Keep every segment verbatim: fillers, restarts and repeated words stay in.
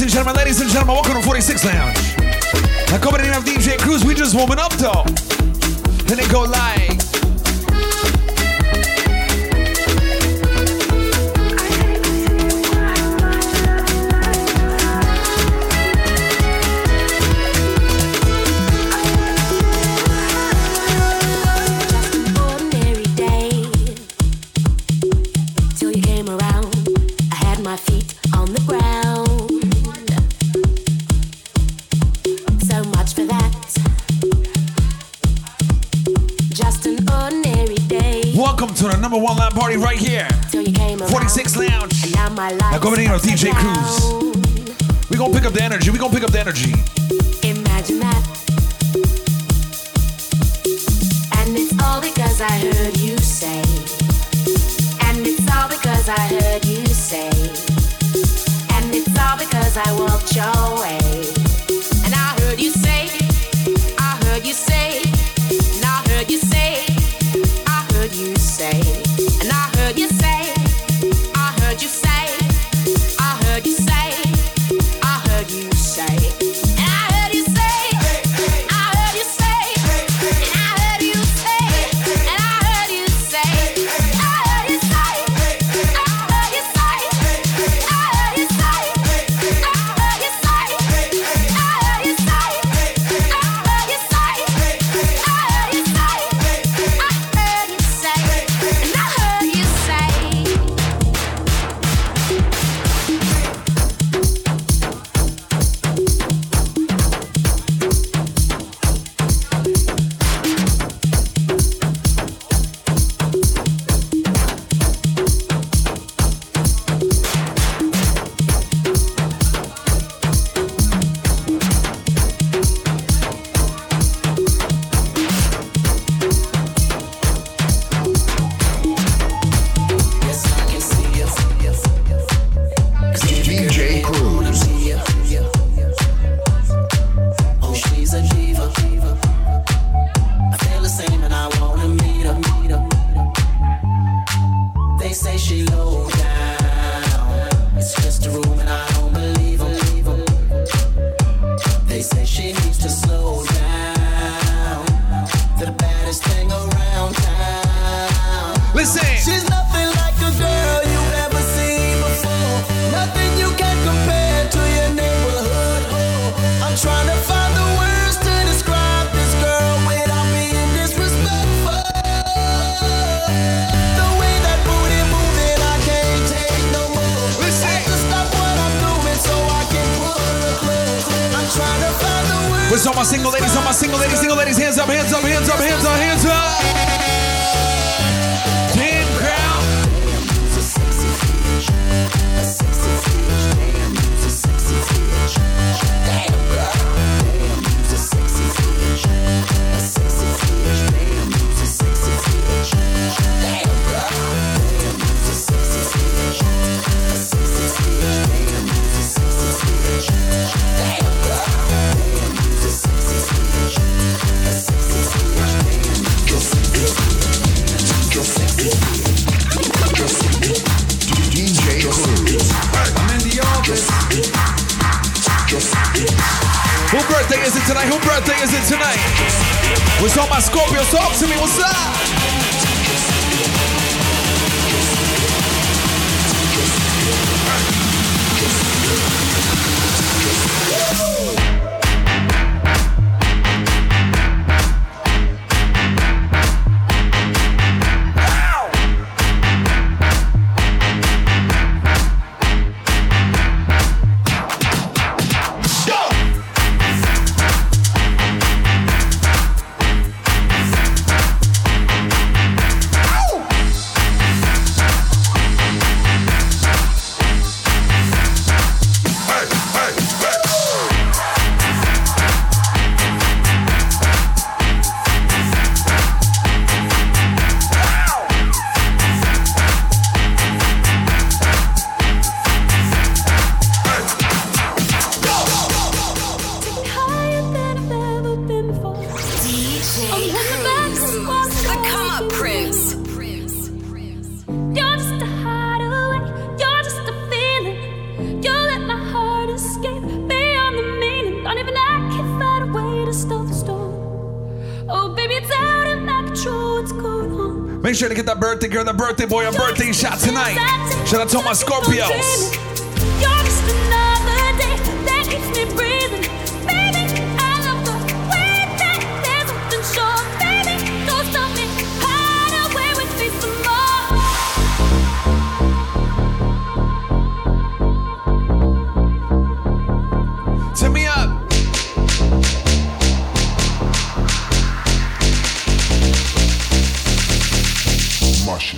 and gentlemen, ladies and gentlemen, welcome to forty-six Lounge. Now, coming in of D J Cruz, we just warming up though. And it go like. To the number one line party right here, forty-six Lounge. Now coming in with D J Cruz. We gonna pick up the energy. We gonna pick up the energy. Imagine that. And it's all because I heard you say. And it's all because I heard you say. And it's all because I walked your way. And I heard you say. I heard you say. And I heard you say. I heard you say, and I heard you say, I heard you say, I heard you say, I heard you say, and I heard you say, I heard you say, and I heard you say, and I heard you say, I heard you say, I heard you say, I heard you say, I heard you say, I heard you say, I heard you say, I heard you say, I heard you say. Where's all my single ladies, all my single ladies, single ladies, hands up, hands up, hands up, hands up, hands up. Damn crowd. Who birthday is it tonight? Who birthday is it tonight? What's all my Scorpios? Talk to me. What's up? Make sure to get that birthday girl, that birthday boy, a birthday shot tonight. Shout out to all my Scorpios. You're just another day that keeps me breathing. Baby, I love the way that there's something short. Baby, don't stop me. Hide away with me some more. Turn me up. My shit.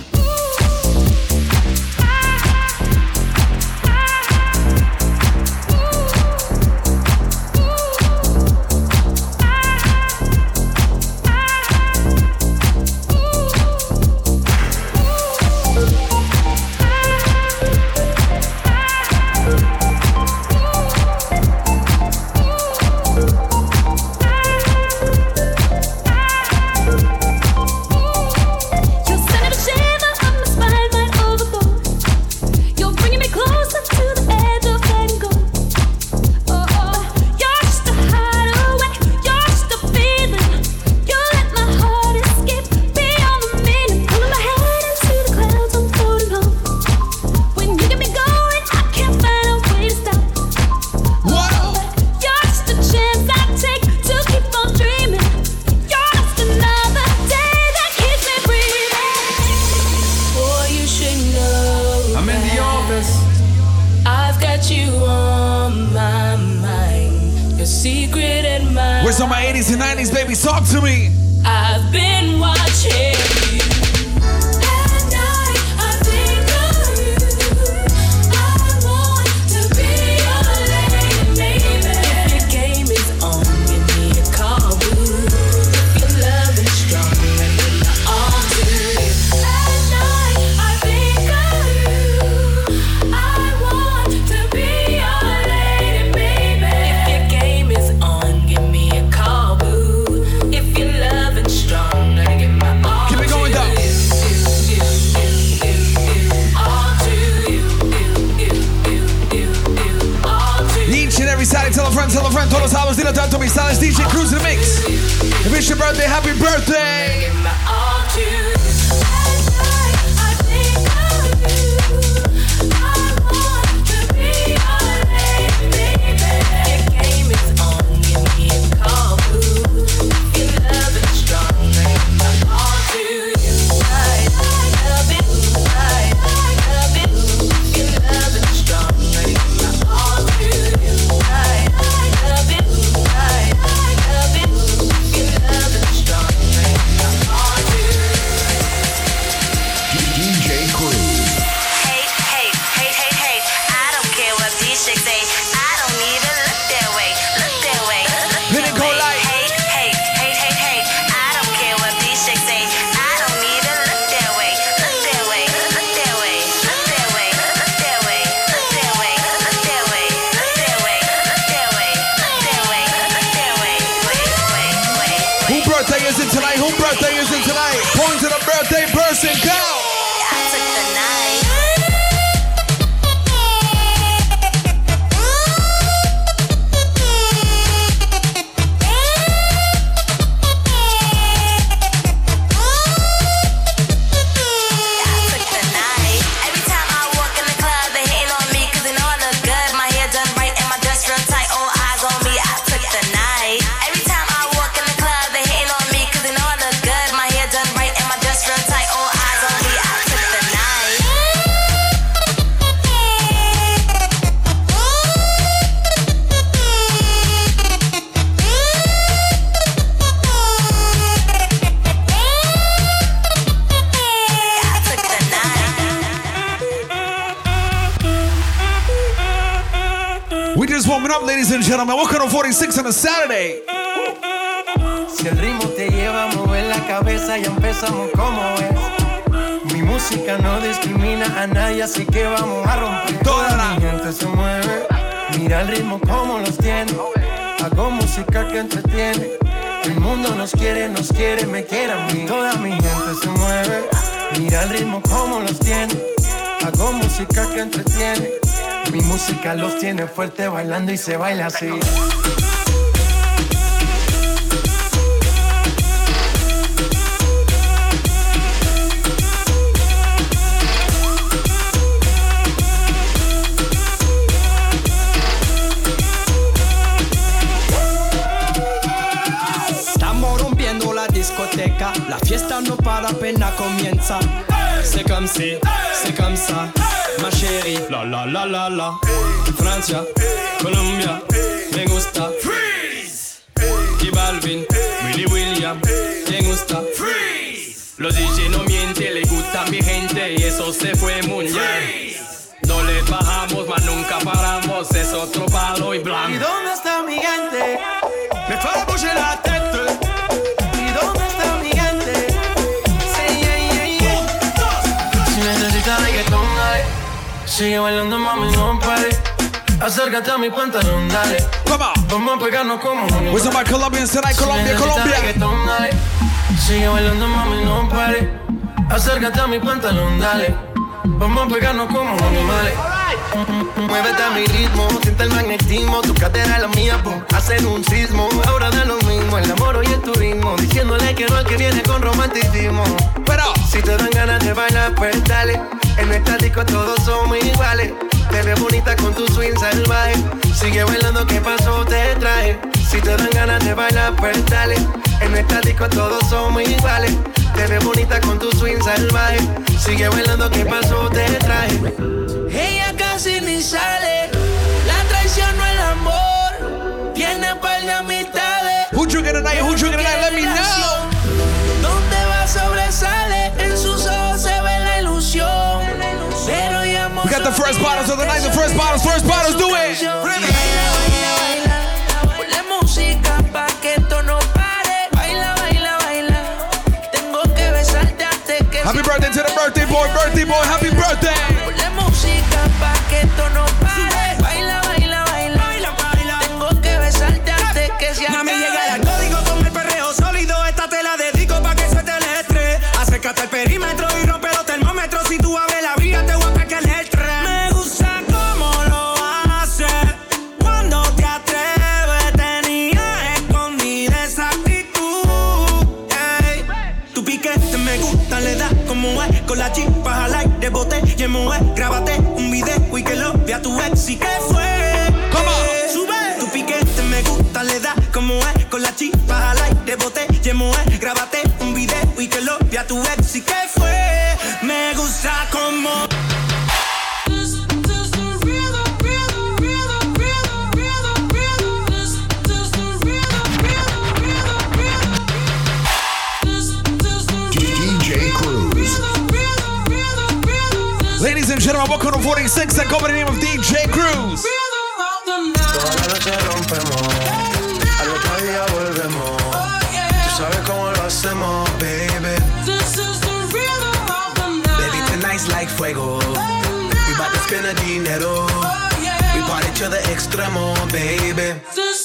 Where's all my eighties and nineties, baby? Talk to me. I've been watching you. At night, I think of you. I want to be your lady, baby. If your game is on, give me a call, boo. If your love is strong, let me all do it. At night, I think of you. I want to be your lady, baby. If your game is on, give me a call, boo. If your love is strong, let me get my all. Keep it going down. Each and every Saturday, tell a friend, tell a friend, todos los sábados, dile tanto mis sales, D J Cruz in the mix. If it's your birthday, happy birthday! Tonight, whose birthday is it tonight? Point to the birthday person, go! I took the night. We just warming up, ladies and gentlemen. Welcome to forty-six on a Saturday. Si el ritmo te lleva a mover la cabeza, ya empezamos como es. Mi música no discrimina a nadie, así que vamos a romper. Toda la gente se mueve. Mira el ritmo como los tiene. Hago música que entretiene. El mundo nos quiere, nos quiere, me quiere a mí. Toda mi gente se mueve. Mira el ritmo como los tiene. Hago música que entretiene. Mi música los tiene fuerte bailando y se baila así. no para, apenas comienza. C'est comme si, c'est comme ça, ma chérie. La la la la la. Francia, Colombia, me gusta. Freeze. Y Balvin, Willy William, me gusta. Freeze. Los D J no mienten, le gusta a mi gente y eso se fue mundial. No le bajamos, mas nunca paramos, es otro palo y blanco. ¿Y dónde está mi gente? Me fue a bouger la tête. ¿Y dónde está mi gente? Sí, yeah, yeah, yeah. Si necesitas reggaetón, dale. Sigue bailando, mami, no pare. Acércate a mi pantalón, dale. Come on. Vamos a pegarnos como un Where's my Colombians tonight? Colombia, Colombia. Reggaetón, dale. Sigue bailando, mami, no pare. Acércate a mi pantalón, dale. Vamos a pegarnos como animales. Muévete a mi ritmo, siente el magnetismo. Tu cadera la mía, pum, hacen un sismo. Ahora da lo mismo, el amor y el turismo. Diciéndole que no al que viene con romanticismo. Pero si te dan ganas de bailar, pues dale. En esta disco todos somos iguales. Te ves bonita con tu swing salvaje. Sigue bailando, ¿qué pasó? Te traje. Si te dan ganas de bailar, pues dale. En esta disco todos somos iguales. Te ves bonita con tu swing salvaje. Sigue bailando, ¿qué pasó? Te traje. Ella casi ni sale. La traición no el amor. Tiene par de amistades. Who drinking tonight? Who drinking tonight? Let me know. Donde va sobresale. En sus ojos se ve la ilusión. Pero ya we got the first bottles of the night. The first bottles, first bottles, do it. Baila, baila, baila. Ponle música pa' que esto no pare. Baila, baila, baila. Tengo que besarte antes que happy birthday to the birthday boy, birthday boy, happy birthday. Ponle música pa' que esto no pare. Baila, baila, baila. Baila, baila. Tengo que besarte antes que se acabe. Mami, llega el código con el perreo sólido. Esta te la dedico pa' que se te le estrés. Acércate al perímetro y rompe los termómetros. Si tú abres la brilla, te voy a pegar el tren. Me gusta cómo lo haces. Cuando te atreves, tenía escondida esa actitud. Ey. Tu piquete me gusta, le da como es. Con la chispa al aire, bote y emoe. Grábate un video y que lo vea tu ex. ¿Y qué fue? ¿Cómo? Sube. Tu piquete me gusta, le da como es. Con la chispa al aire, bote y emoe. Grábate un video y que lo vea tu ex. ¿Y qué fue? Me gusta como... Ladies and gentlemen, welcome to forty-six. I go by the name of D J Cruz. Toda la noche rompemos, al otro día volvemos. Tú sabes cómo lo hacemos, baby. Baby, tonight's like fuego. We bout to spend a dinero. We party to the extremo, baby.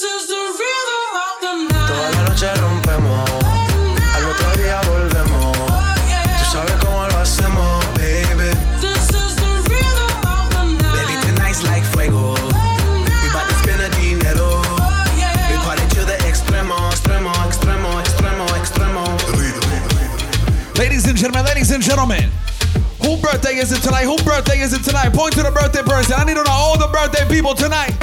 Toda la noche rompemos, al otro día volvemos. Tú sabes cómo lo hacemos, baby. Like fuego, we bout to spend a dinero. We party to the extremo, extremo, extremo, extremo, extremo. Ladies and gentlemen, ladies and gentlemen, whose birthday is it tonight? Whose birthday is it tonight? Point to the birthday person. I need to know all the birthday people tonight.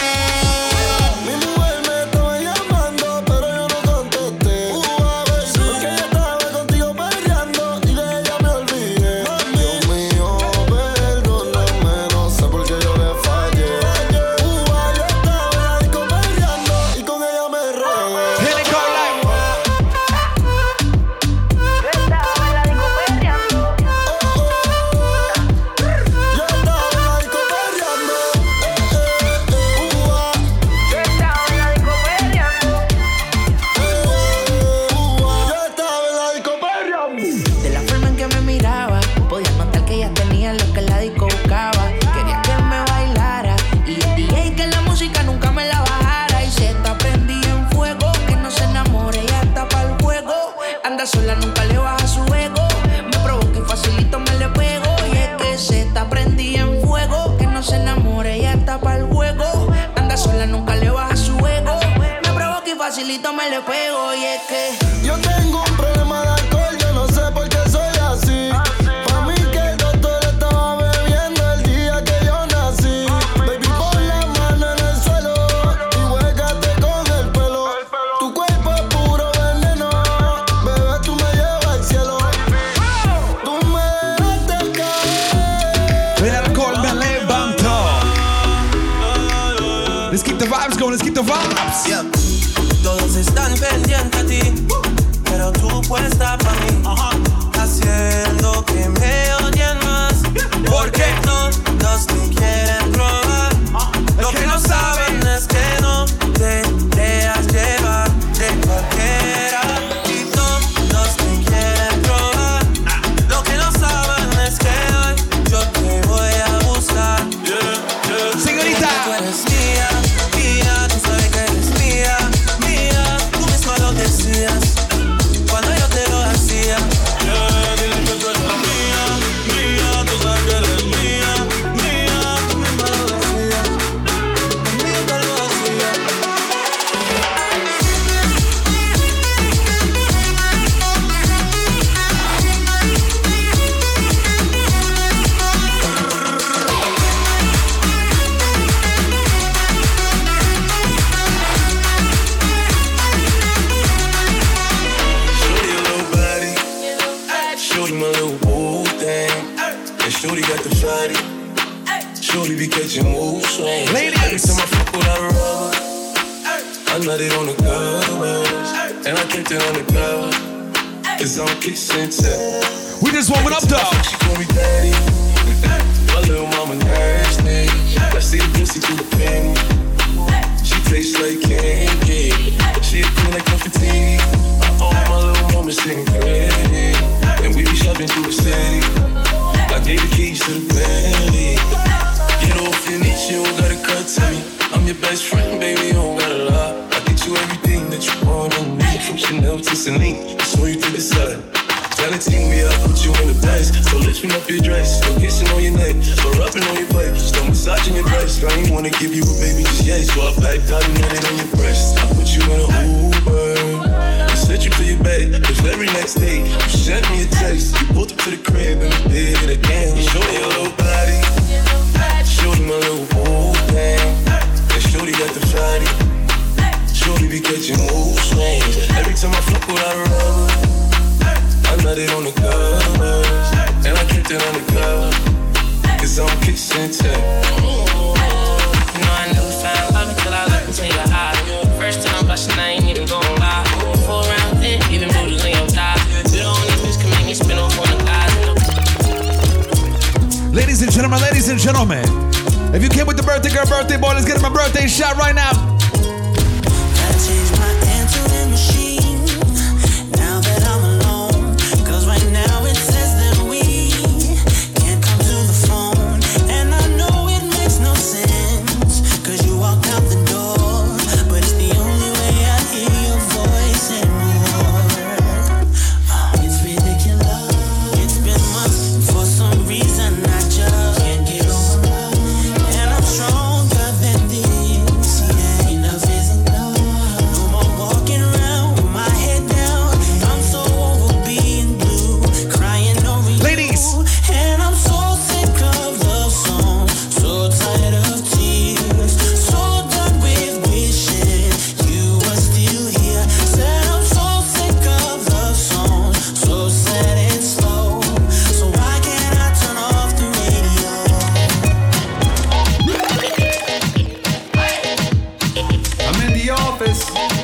Facilito me le pego y es que yo tengo un problema de alcohol, yo no sé por qué soy así. Pa' mí que el doctor estaba bebiendo el día que yo nací. Baby, pon la mano en el suelo y huégate con el pelo. Tu cuerpo es puro veneno, bebé, tú me llevas al cielo. Let's keep the vibes going, let's keep the vibes. Yeah. Todos están pendientes a ti, pero tú puesta para mí, uh-huh. Haciendo que me odien más, porque todos te quieren probar. Uh-huh. Lo que no saben es que no te dejas llevar de cualquiera, y todos te quieren probar. Uh-huh. Lo que no saben es que hoy yo te voy a buscar. Yeah, yeah. Señorita, tú eres mía, mía, tú sabes que eres mía, mía, tú misma lo decías cuando yo te lo hacía. Yeah, dile que tú eres mía, mía, tú sabes que eres mía, mía, tú misma lo decías, conmigo te lo hacía. Shorty got the fatty. Shorty be catching moves swings. Ladies. Every time I fuck with her rubber, I nut it on the covers, and I kept it on the cover. It's on kiss and tell. We just warming up though. She call me daddy. My little mama nasty. I see the pussy through the penny. She tastes like candy. She a queen like confetti. I own my little mama sitting pretty, and we be shopping through the city. I gave the keys to the Bentley. Get off your niche, you don't gotta cut to me. I'm your best friend, baby, you don't gotta lie. I get you everything that you want and need, from Chanel to Celine, show you to the side. Valentine me, I put you in the best. So lift me up your dress, so kissing on your neck, so rubbing on your butt, so massaging your breast. I ain't wanna give you a baby just yet, so I backed out and had it on your breast. I put you in an Uber, sent you to your bed. The very next day, you sent me a text. You pulled up to the crib and we did it again. You showed me your little body, showed me my little boo thing, and shorty got the fatty. Shorty be catching mood swings. Every time I fuck with her rubber, I nut it on the covers, and I kept it on the cover, cause I'm kiss and tell. You know I never found love until I looked into your eyes. First time blushing, I ain't even gon' lie. Four rounds in, even booters in your thighs. You don't need this, can make me spin off on the guys. Ladies and gentlemen, ladies and gentlemen, if you came with the birthday girl, birthday boy, let's get him a birthday shot right now. Gotta change my answering machine now that I'm alone, cause right now it says that we can't come to the phone, and I know it makes no sense, cause you walked out the door, but it's the only way I hear your voice anymore. Oh, it's ridiculous, it's been months, for some reason I just can't get over, and I'm stronger than this, yeah, enough isn't enough, no more walking around with my head down, I'm so over being blue, crying over you, Ladies. and I'm so sick of love songs, so tired of tears, so done with wishing you were still here, said I'm so sick of love songs, so sad and slow, so why can't I turn off the radio? I'm in the office.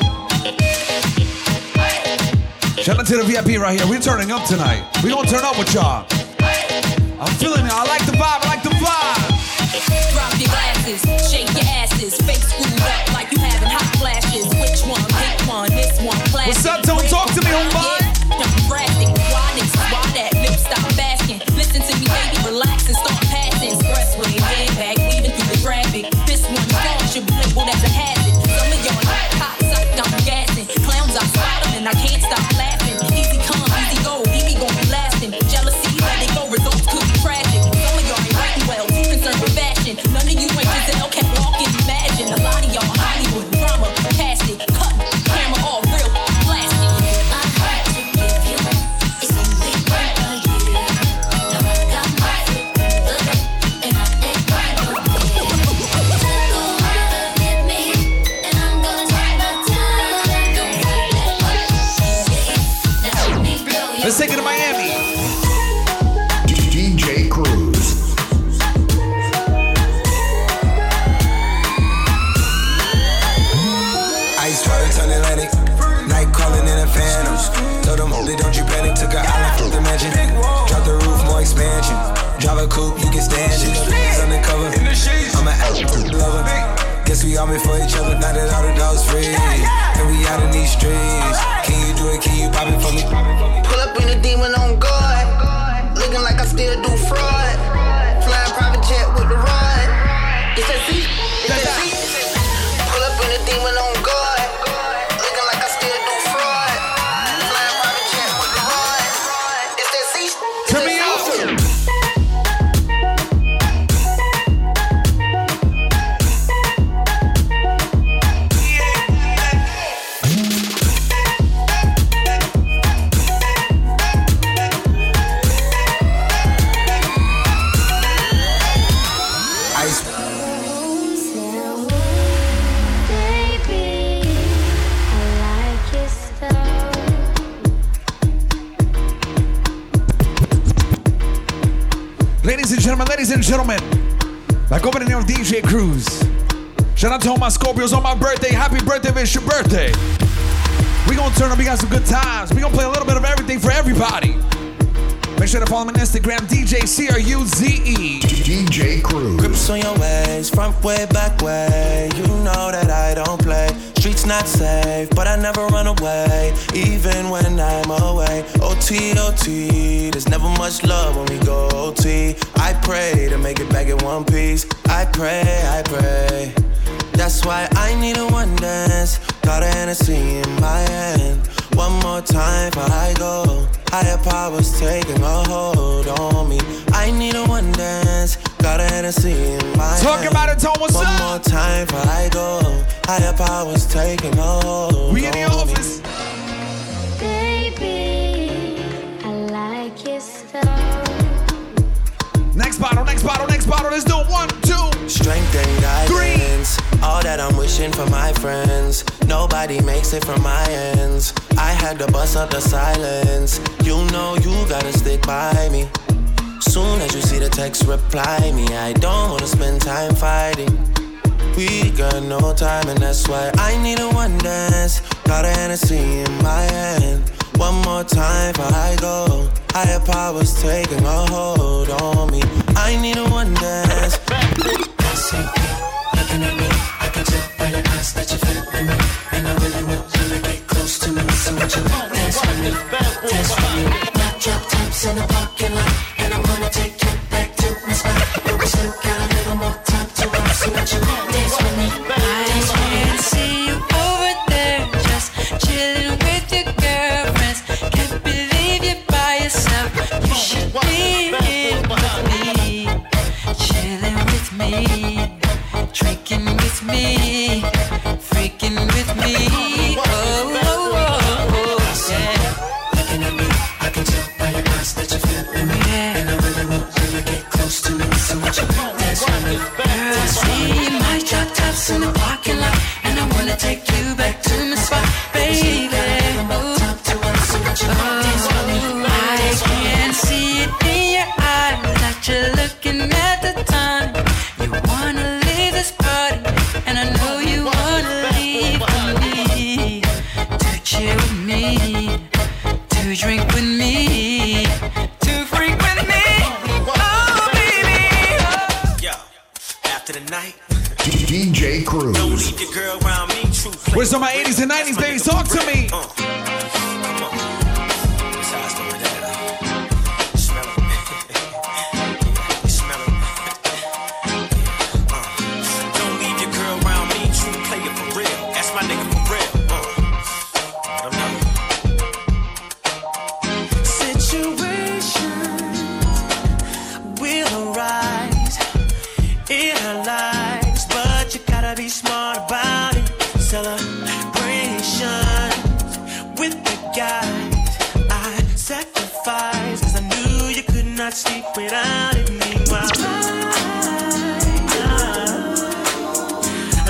Shout out to the V I P right here. We're turning up tonight. We're gonna turn up with y'all. I'm feeling it. I like the vibe. I like the vibe. Drop your glasses, shake your asses, fake screwed up like you having hot flashes. Which one? Pick one. This one. Classic. What's up? Don't talk to me, homeboy. Yeah, I'm drastic. Why niggas? Why that? Lip stop basking. Listen to me, baby. Relax and start passing. Expressway, head back, weaving through the traffic. This one song should be labeled as a hazard. Some of y'all like hot, sucked, I'm gassing. Clowns, I spot them and I can't stop laughing. Easy come, easy go, Evie gon' be lasting. Jealousy, let it go, results could be tragic. Some of y'all ain't writing well, too concerned with fashion. None of you ain't Giselle, can't walk and imagine. A lot of y'all Hollywood drama, cast it, cut, camera all real, plastic. My heart to give you, it's only one a year. Now I got my foot and I ain't right over here. Go harder with me, and I'm gonna take my time. Don't let that let me blow you. Let's take it to Miami. D J Cruz. Baby, don't you panic, took an island from the mansion. Drop the roof, more expansion. Drive a coupe, you can stand it. Undercover, I'm an absolute lover. Guess we all meant for each other, now that all the dogs free. And we out in these streets. Can you do it, can you pop it for me? Pull up in a demon on guard. Looking like I still do fraud. Flying private jet with the rod. It's that seat, it's that seat. Pull up in a demon on guard. Looking like I still do fraud. Flying private jet with the rod. It's that seat, it's that seat. Ladies and gentlemen, ladies and gentlemen, like over the name of D J Cruz. Shout out to all my Scorpios on my birthday. Happy birthday if it's your birthday. We gonna turn up, we got some good times. We gonna play a little bit of everything for everybody. Make sure to follow me on Instagram, D J C R U Z E. D J Cruz. Grips on your ways, front way, back way. You know that I don't play. Streets not safe, but I never run away, even when I'm away. O T, O T, there's never much love when we go O T. I pray to make it back in one piece. I pray, I pray. That's why I need a one dance. Got a Hennessy in my hand. One more time before I go. Higher powers taking a hold on me. I need a one dance. Got a Hennessy in my Talk hand. about it, Tom. What's One up? more time before I go. Higher powers taking a hold. We in the office. Baby, I like your style. Next bottle, next bottle, next bottle. Let's do it. One, two. Strength and guidance. All that I'm wishing for my friends. Nobody makes it from my ends. I had to bust up the silence. You know you gotta stick by me. Soon as you see the text, reply me. I don't wanna spend time fighting. We got no time and that's why I need a one dance. Got a Hennessy in my hand. One more time before I go. Higher powers taking a hold on me. I need a one dance. Looking at me, I can tell by your eyes that you feel me. And I really want you to get close to me. So what you want, dance with me, dance with me. Black drop tops in the parking lot. And I'm gonna take you back to my spot. But we still got a little more time to run. So what you want, dance with me, dance with me. I can see you over there, just chilling with your girlfriends. Can't believe you're by yourself. You should be here with me, chilling with me, drinking with me, freaking with me. Oh, oh, oh, oh, yeah. Looking at me, I can tell by your eyes that you feel me. Yeah. And I really want you to get close to me. So what you want, dance with me, dance with me. See my drop tops in the parking lot, and I wanna take you back to my spot, baby. Oh, I can see it in your eyes that you're looking at the time. You wanna leave this party, and I know you wanna leave with me, to chill with me, to drink with me, to freak with me. Oh, baby. Yo, after the night, D J Cruz. don't leave your girl around me. True play. Where's some of my eighties and nineties, baby? Talk to me. Uh, come on. That's how I started that. uh, Smell it. You smell it. Uh, don't leave your girl around me. True player for real. That's my nigga for real. Uh, I don't know. Situations will arise in our lives, but you gotta be smart about it. Celebration with the guys I sacrificed, cause I knew you could not sleep without it. Meanwhile, I, I,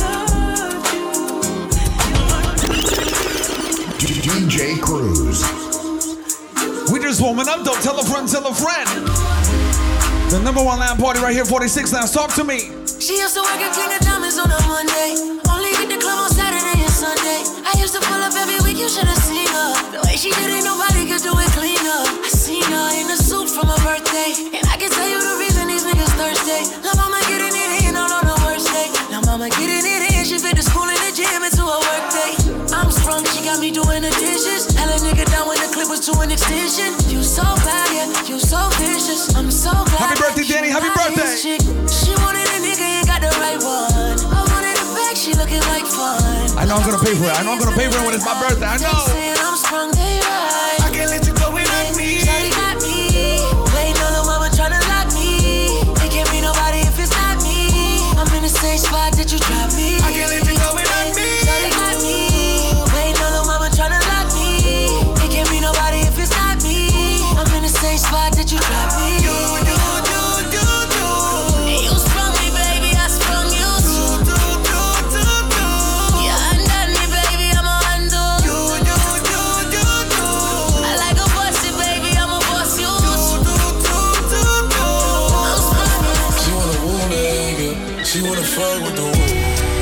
I love you. D J Cruz. We just warming up, though. Tell a friend, tell a friend. The number one land party right here, forty-six Lounge. Talk to me. She used to work at King of Diamonds on a Monday. Only hit the club on Saturday and Sunday. I used to pull up every week, you should have seen her. The way she did it, nobody could do it cleaner. I seen her in a suit from her birthday, and I can tell you the reason these niggas thirsty. La mama getting it in on the worst day. La mama getting it in, she fit the school and the gym into a work day. I'm sprung, she got me doing the dishes. Hella nigga down when the clip was to an extension. You so bad, yeah, you so vicious. I'm so glad. Happy birthday, Danny, happy birthday. Chick. She wanted a nigga, ain't got the right one. I wanted a bag, she looking like fun. I know I'm gonna pay for it. I know I'm gonna pay for it when it's my birthday. I know. Saying I'm sprung, they right. I can't let you go without me. Shawty got me. Waiting on the mama tryna lock me. It can't be nobody if it's not me. I'm in the same spot that you dropped me. I can't let you go without me. Shawty got me. Waiting on the mama tryna lock me. It can't be nobody if it's not me. I'm in the same spot that you dropped me. You, you, you, you, you. And you sprung me, baby. I sprung you too. Do, do, do, do. Yeah, undone me, baby. I'm a undo. You, you, you, you, you. I like a bossy, baby. I'm a boss you. Do, do, do, do, do. I'm sprung. She wanna woo nigga. She wanna fuck with the woo.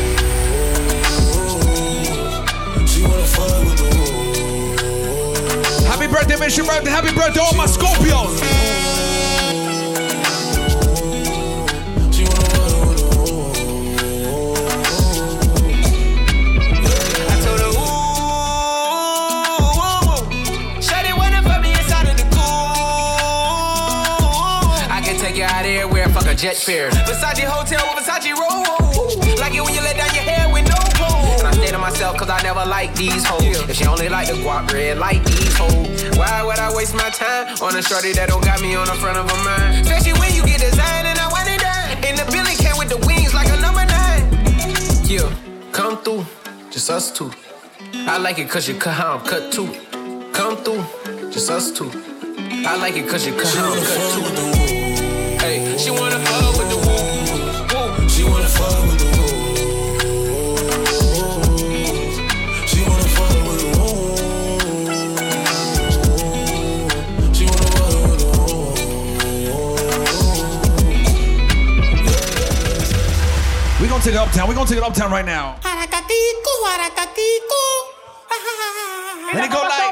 She wanna fuck with the woo. Happy birthday, Mission Birthday. Happy birthday, all my Scorpios. She wanna fuck with the woo. I told her, ooh, ooh, ooh. Shawty wanna fuck me inside of the cool. I can take you out of here, wear fuck a jet fare. Versace hotel with Versace roll. Like it when you let down your hair with no clothes. And I stay to myself cause I never like these hoes. If she only like the guap red like these hoes. Why would I waste my time on a shorty that don't got me on the front of her mind? Especially when you get designed and I want it done. And the Billy came with the wings like a number nine. Yeah, come through, just us two. I like it cause you cut how I'm cut too. Come through, just us two. I like it cause you cut how I'm cut too. Hey, she wanna fuck with the woo. Woo. She wanna fuck with the woo. She wanna fuck with the woo. She wanna fuck with the woo. We gonna take it uptown. We gonna take it uptown right now. Let it go like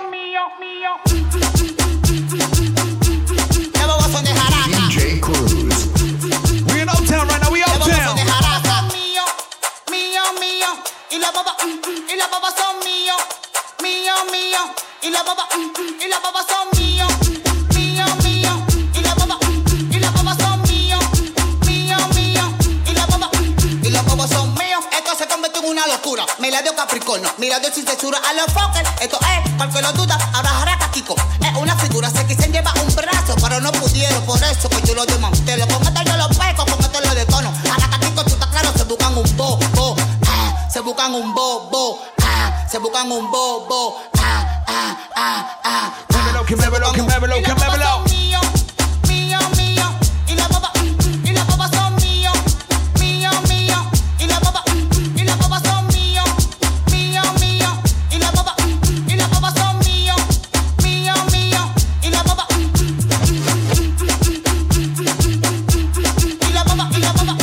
D J Cruz. we in uptown right now. We uptown. Mío, mío, mío, y la baba, y la baba son mío, mío, mío, y la baba, y la baba son mío, mío, mío, y la baba, y la baba son mío, mío, mío, y la baba, y la baba son mío. Esto se convirtió en una locura. Me la dio Capricornio, mira Dios sin censura a los Fokker. Esto es, porque lo duda, ahora jaraca Kiko. Es una figura, se quisen llevar un brazo, pero no pudieron, por eso que yo lo desmantelo. Con esto yo lo peco, con esto lo detono. Jaraca Kiko, tú estás claro, se buscan un bobo, ah, se buscan un bobo, ah, se buscan un bobo, ah, ah, ah, ah. Muévelo, que muévelo, que muévelo, que muévelo. Mío, mío, mío, y la baba, y la baba son mío, mío, mío, y la baba, y la baba son mío, mío, mío, y la baba, y la baba son mío, mío, mío, y la baba, y la baba, y la baba,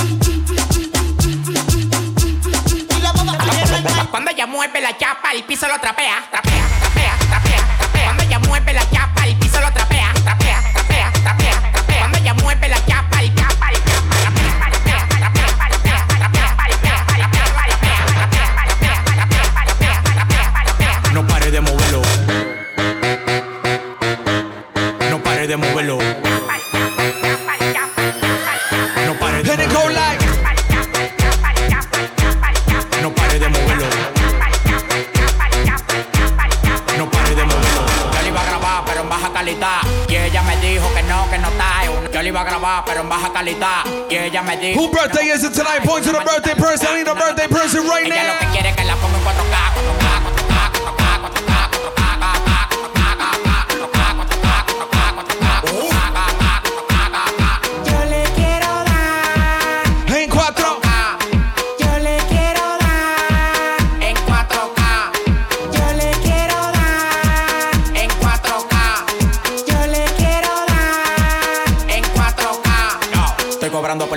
y la baba. Cuando ella mueve la chapa, el piso lo trapea, trapea, trapea, trapea, trapea. Cuando ella mueve la chapa, el piso lo trapea, trapea, trapea, trapea, trapea. Cuando ella mueve la chapa, el chapa, el chapa, trapea, trapea, trapea, trapea, trapea, trapea, trapea, trapea, trapea. No pare de moverlo. No pare de moverlo. No pare de Let it go like No pare de moverlo. No pare de moverlo. Yo le iba a grabar, pero en baja calidad. Y ella me dijo que no, que no está. Yo le iba a grabar, pero en baja calidad. Y ella me dijo. who birthday is it tonight? Point to the birthday person. I need a birthday person right Ella lo now. que quiere es que la ponga en cuatro K, cuatro K, cuatro K, cuatro K, cuatro K, cuatro K, Yo le quiero dar, En cuatro. yo le quiero dar, en cuatro K, yo le quiero dar, en cuatro K, yo le quiero dar. en cuatro K. No. Estoy cobrando por